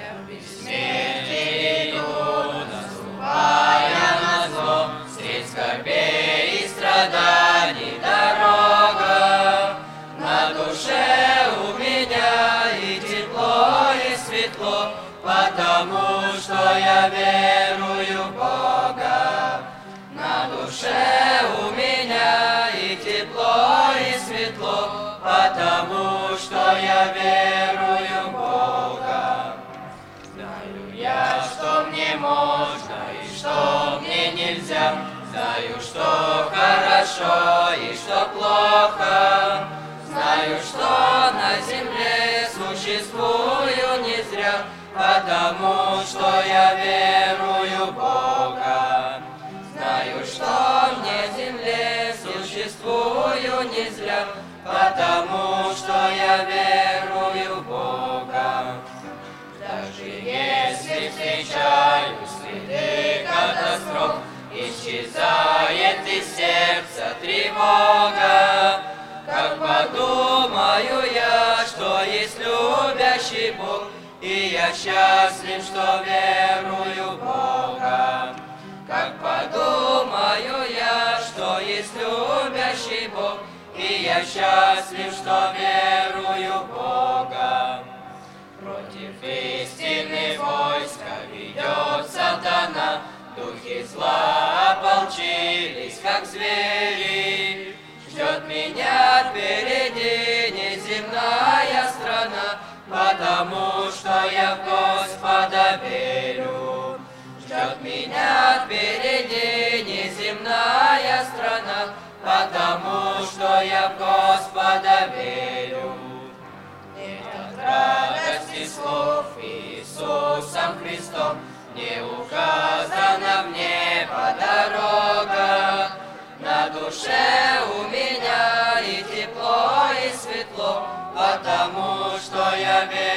Бессмертие иду, наступая на зло, средь скорбей и страданий дорога. На душе у меня и тепло, и светло, потому что я верую в Бога. На душе у меня и тепло, и светло, потому что я верую в Бога. Знаю я, что мне можно и что мне нельзя, знаю, что хорошо и что плохо. Знаю, что на земле существую не зря, потому что я верую в Бога. Знаю, что мне на земле существую не зря, потому что я верую в Бога. Даже если встречаю следы катастроф, исчезает из сердца тревога. Как подумаю я, что есть любящий Бог, и я счастлив, что верую в Бога. Как подумаю я, что есть любящий Бог, и я счастлив, что верую в Бога. Против истины войска ведет сатана, духи зла ополчились, как звери. Ждет меня впереди неземная страна, потому что я в Господа верю. Ждет меня впереди неземная страна, потому что я в Господа верю. Нет от радости слов Иисусом Христом, не указана в небо дорога. На душе у меня и тепло, и светло, потому что я верю.